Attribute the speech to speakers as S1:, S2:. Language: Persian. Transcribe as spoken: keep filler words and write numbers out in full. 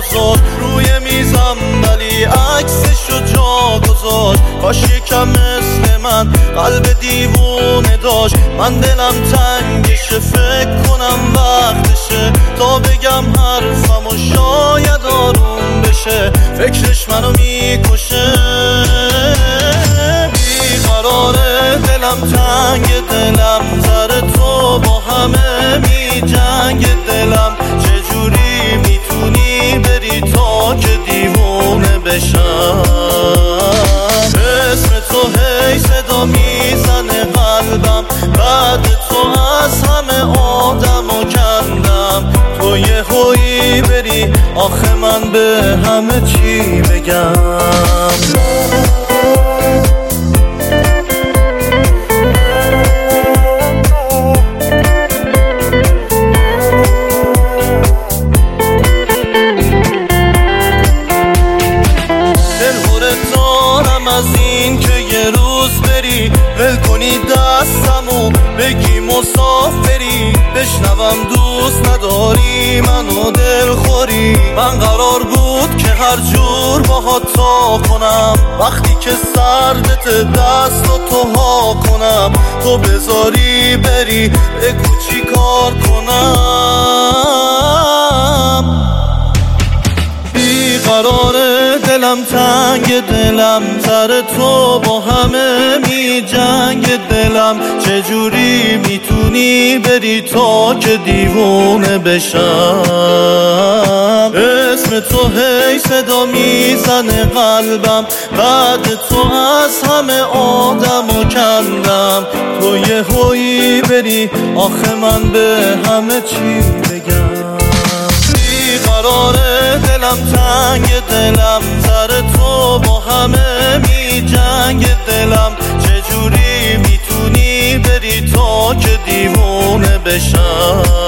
S1: گذاشت روی میزم ولی عکسشو جا گذاشت. کاش یکم مثل من قلب دیوونه داشت. من دلم تنگشه فکر کنم وقتشه تا بگم حرفم و شاید آروم بشه. فکرش منو میکشه بیقراره دلم تنگ دلم سر تو با همه می جنگ دلم. چجوری میتونی بری تا که دیوونه بشم؟ اسم تو هی صدا میزنه قلبم بعد تو از همه آدم و کندم. تو یه هویی بری آخه من به همه چی بگم؟ از این که یه روز بری ول کنی دستمو بگی مسافری. بشنوم دوست نداری منو دل خوری. من قرار بود که هر جور باهات تا کنم وقتی که سردت دست و تو ها کنم. تو بذاری بری بگو چی کار کنم؟ بیقراره دلم تنگ دلم سر تو با همه می جنگ دلم. چجوری میتونی بری تا که دیوونه بشم؟ اسم تو هی صدا میزنه قلبم بعد تو از همه آدم و کندم. تو یه هویی بری آخه من به همه چی بگم؟ بیقراره دلم تنگ دلم سر تو با همه می جنگ دلم. چجوری میتونی بری تا که دیوونه بشم؟